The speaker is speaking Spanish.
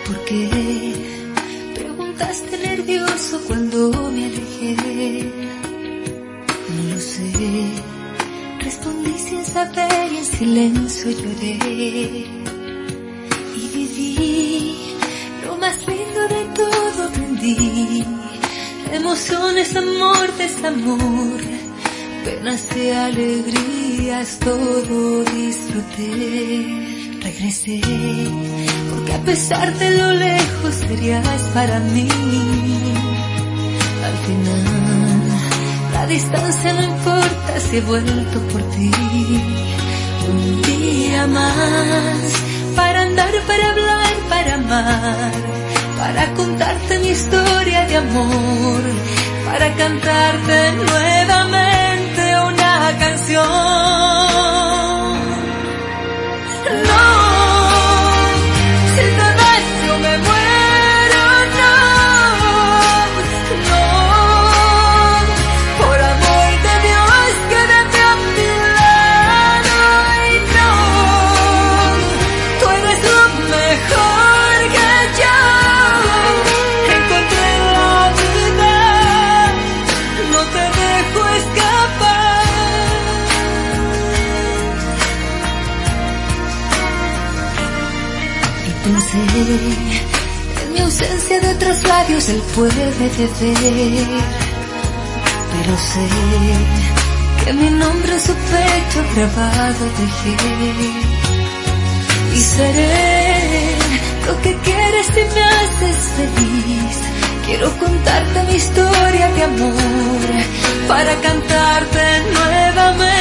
¿Por qué? Preguntaste nervioso cuando me alejé. No lo sé. Respondí sin saber y en silencio lloré. Y viví lo más lindo de todo, aprendí. Emociones, amor, desamor, penas y alegrías, todo disfruté. Regresé, porque a pesar de lo lejos serías para mí. Al final, la distancia no importa si he vuelto por ti. Un día más, para andar, para hablar, para amar, para contarte mi historia de amor, para cantarte nuevamente una canción. No, si te vas yo me muero, no, no, por amor de Dios quédate a mi lado y no, tú eres lo mejor que yo encontré en la vida, no te dejo escapar. Pensé, en mi ausencia de otros labios él puede beber, pero sé que mi nombre en su pecho grabado dejé. Y seré lo que quieres si me haces feliz. Quiero contarte mi historia de amor, para cantarte nuevamente